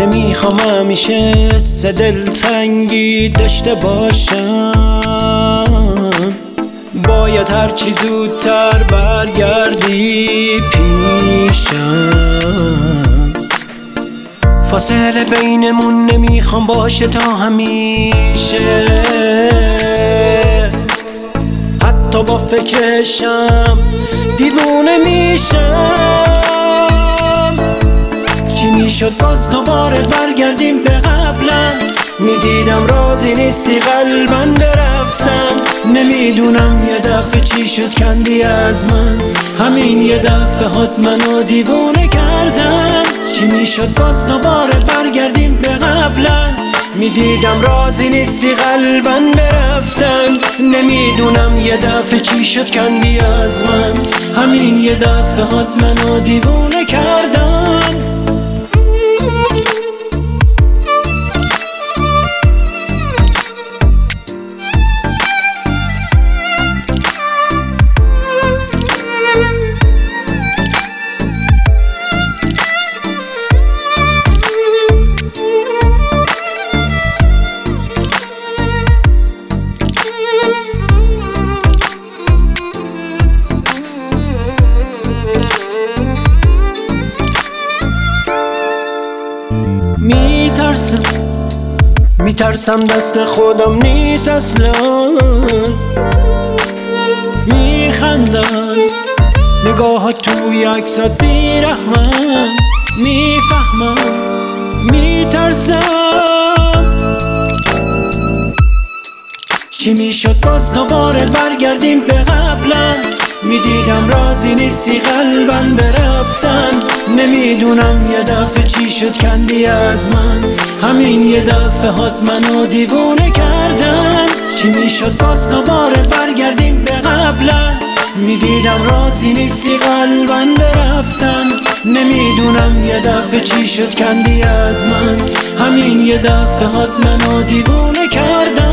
نمیخوام همیشه دلتنگی داشته باشم، باید هرچی زودتر برگردی پیشم. فاصله بینمون نمیخوام باشه تا همیشه، حتی با فکرشم دیوونه میشم. چی میشد باز دوباره برگردیم به قبلم؟ میدیدم راضی نیستی قلبن برفتم. نمیدونم یه دفعه چی شد کندی از من، همین یه دفعه هات منو دیوونه کردن. چی میشد باز دوباره برگردیم به قبلم؟ میدیدم راضی نیستی قلبن برفتم. نمیدونم یه دفعه چی شد کندی از من، همین یه دفعه هات منو دیوونه کردن. میترسم دست خودم نیست اصلا. میخندن نگاهات توی عکسات بیرحمن. میفهمم میترسم. چی میشد باز دوباره برگردیم به قبلم؟ میدیدم راضی نیستی قلبن برفتن. نمیدونم یه دفعه چی شد کندی از من، همین یه دفعه هات منو دیوونه کردن. چی میشد باز دوباره برگردیم به قبلم؟ میدیدم راضی نیستی قلبن برفتن. نمیدونم یه دفعه چی شد کندی از من، همین یه دفعه هات منو دیوونه کردن.